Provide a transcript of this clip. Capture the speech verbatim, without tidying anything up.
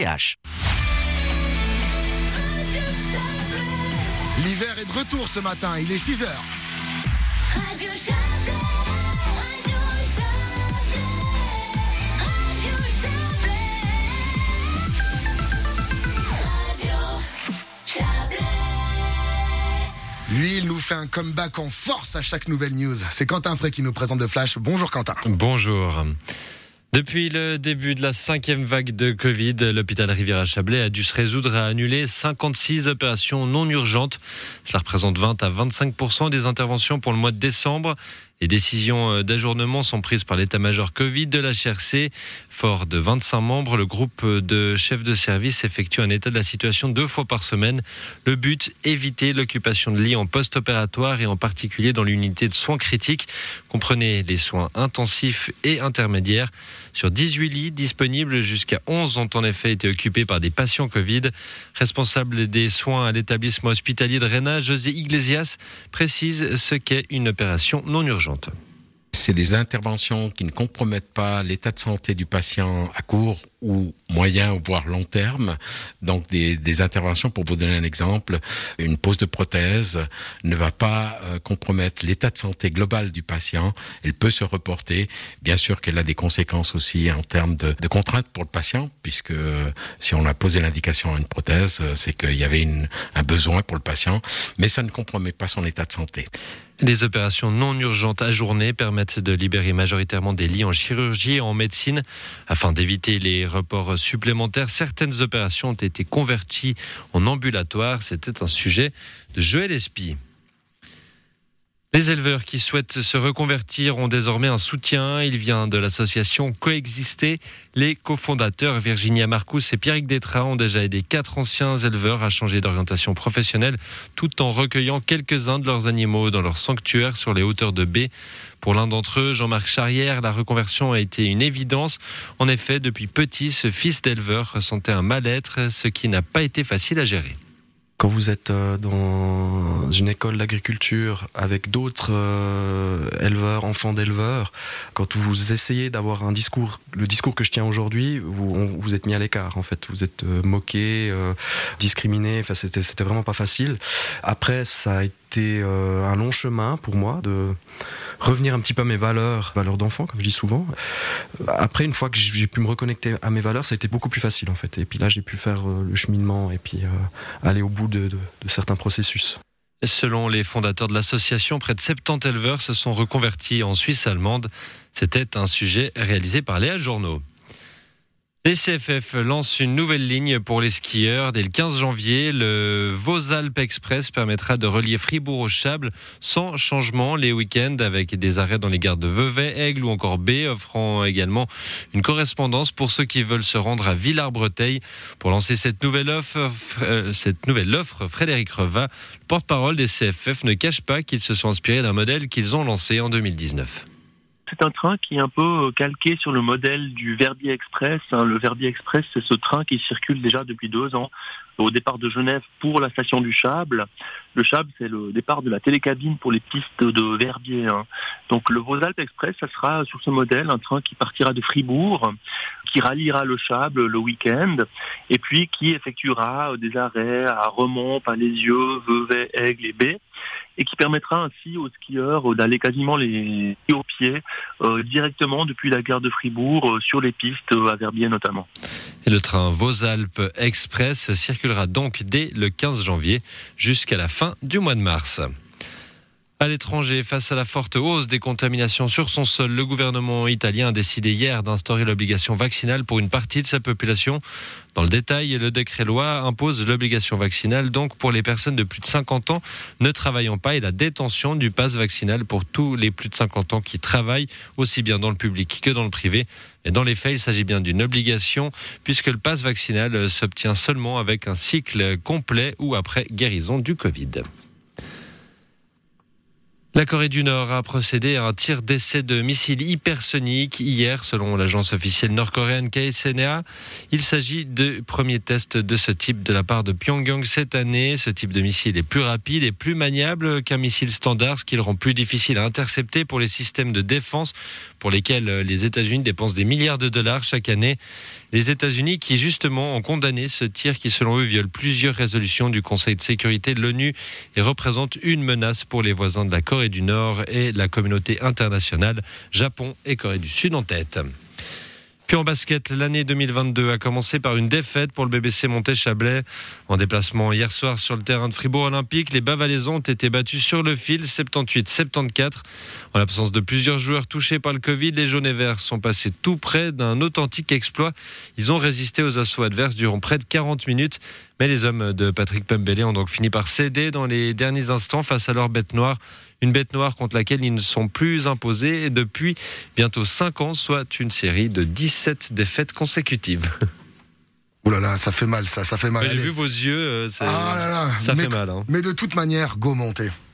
H. L'hiver est de retour ce matin, il est six heures. Radio Chablais, Radio Chablais, Radio Chablais, Radio Chablais. Lui, il nous fait un comeback en force à chaque nouvelle news. C'est Quentin Frey qui nous présente The Flash. Bonjour Quentin. Bonjour. Depuis le début de la cinquième vague de Covid, l'hôpital Riviera-Chablais a dû se résoudre à annuler cinquante-six opérations non urgentes. Cela représente vingt à vingt-cinq pour cent des interventions pour le mois de décembre. Les décisions d'ajournement sont prises par l'état-major Covid de l'H R C. Fort de vingt-cinq membres, le groupe de chefs de service effectue un état de la situation deux fois par semaine. Le but, éviter l'occupation de lits en post-opératoire et en particulier dans l'unité de soins critiques. Comprenez les soins intensifs et intermédiaires. Sur dix-huit lits disponibles, jusqu'à onze ont en effet été occupés par des patients Covid. Responsable des soins à l'établissement hospitalier de Réna, José Iglesias, précise ce qu'est une opération non urgente. C'est des interventions qui ne compromettent pas l'état de santé du patient à court ou moyen, voire long terme. Donc des, des interventions, pour vous donner un exemple, une pose de prothèse ne va pas euh, compromettre l'état de santé global du patient. Elle peut se reporter. Bien sûr qu'elle a des conséquences aussi en termes de, de contraintes pour le patient, puisque euh, si on a posé l'indication à une prothèse, euh, c'est qu'il y avait une, un besoin pour le patient, mais ça ne compromet pas son état de santé. Les opérations non urgentes ajournées permettent de libérer majoritairement des lits en chirurgie et en médecine. Afin d'éviter les reports supplémentaires, certaines opérations ont été converties en ambulatoire. C'était un sujet de Joël Espy. Les éleveurs qui souhaitent se reconvertir ont désormais un soutien. Il vient de l'association Coexister. Les cofondateurs Virginia Marcus et Pierrick Détrat ont déjà aidé quatre anciens éleveurs à changer d'orientation professionnelle tout en recueillant quelques-uns de leurs animaux dans leur sanctuaire sur les hauteurs de B. Pour l'un d'entre eux, Jean-Marc Charrière, la reconversion a été une évidence. En effet, depuis petit, ce fils d'éleveur ressentait un mal-être, ce qui n'a pas été facile à gérer. Quand vous êtes dans une école d'agriculture avec d'autres euh, éleveurs, enfants d'éleveurs, quand vous essayez d'avoir un discours, le discours que je tiens aujourd'hui, vous, on, vous êtes mis à l'écart en fait. Vous êtes euh, moqué, euh, discriminé. Enfin, c'était, c'était vraiment pas facile. Après, ça a été euh, un long chemin pour moi de revenir un petit peu à mes valeurs, valeurs d'enfant, comme je dis souvent. Après, une fois que j'ai pu me reconnecter à mes valeurs, ça a été beaucoup plus facile en fait. Et puis là, j'ai pu faire euh, le cheminement et puis euh, aller au bout de, de, de certains processus. Selon les fondateurs de l'association, près de soixante-dix éleveurs se sont reconvertis en Suisse allemande. C'était un sujet réalisé par Léa Journeau. Les C F F lancent une nouvelle ligne pour les skieurs. Dès le quinze janvier, le Vauxalpes Express permettra de relier Fribourg au Chablais sans changement les week-ends avec des arrêts dans les gares de Vevey, Aigle ou encore B, offrant également une correspondance pour ceux qui veulent se rendre à Villars-Breteuil. Pour lancer cette nouvelle offre, euh, cette nouvelle offre, Frédéric Reva, le porte-parole des C F F, ne cache pas qu'ils se sont inspirés d'un modèle qu'ils ont lancé en deux mille dix-neuf. C'est un train qui est un peu calqué sur le modèle du Verbier Express. Le Verbier Express, c'est ce train qui circule déjà depuis deux ans au départ de Genève pour la station du Chablais. Le Chablais, c'est le départ de la télécabine pour les pistes de Verbier. Donc le Vauxalpes Express, ça sera sur ce modèle, un train qui partira de Fribourg, qui ralliera le Chablais le week-end, et puis qui effectuera des arrêts à Remont, Palézieux, Vevey, Aigle et B, et qui permettra ainsi aux skieurs d'aller quasiment les pieds aux pieds euh, directement depuis la gare de Fribourg euh, sur les pistes euh, à Verbier notamment. Et le train Vauxalpes Express circulera donc dès le quinze janvier jusqu'à la fin du mois de mars. À l'étranger, face à la forte hausse des contaminations sur son sol, le gouvernement italien a décidé hier d'instaurer l'obligation vaccinale pour une partie de sa population. Dans le détail, le décret-loi impose l'obligation vaccinale donc pour les personnes de plus de cinquante ans ne travaillant pas et la détention du pass vaccinal pour tous les plus de cinquante ans qui travaillent, aussi bien dans le public que dans le privé. Et dans les faits, il s'agit bien d'une obligation puisque le pass vaccinal s'obtient seulement avec un cycle complet ou après guérison du Covid. La Corée du Nord a procédé à un tir d'essai de missile hypersonique hier, selon l'agence officielle nord-coréenne K S N A. Il s'agit de premiers tests de ce type de la part de Pyongyang cette année. Ce type de missile est plus rapide et plus maniable qu'un missile standard, ce qui le rend plus difficile à intercepter pour les systèmes de défense pour lesquels les États-Unis dépensent des milliards de dollars chaque année. Les États-Unis qui justement ont condamné ce tir qui selon eux viole plusieurs résolutions du Conseil de sécurité de l'ONU et représente une menace pour les voisins de la Corée du Nord et la communauté internationale, Japon et Corée du Sud en tête. Puis en basket, l'année deux mille vingt-deux a commencé par une défaite pour le B B C Montet-Chablais. En déplacement hier soir sur le terrain de Fribourg Olympique, les Bas-Valaisans ont été battus sur le fil soixante-dix-huit à soixante-quatorze. En l'absence de plusieurs joueurs touchés par le Covid, les jaunes et verts sont passés tout près d'un authentique exploit. Ils ont résisté aux assauts adverses durant près de quarante minutes. Mais les hommes de Patrick Pembele ont donc fini par céder dans les derniers instants face à leur bête noire. Une bête noire contre laquelle ils ne sont plus imposés depuis bientôt cinq ans, soit une série de dix-sept défaites consécutives. Ouh là là, ça fait mal, ça, ça fait mal. J'ai Allez. vu vos yeux, euh, c'est- Ah là là. ça mais, fait mal. Hein. Mais de toute manière, go monter.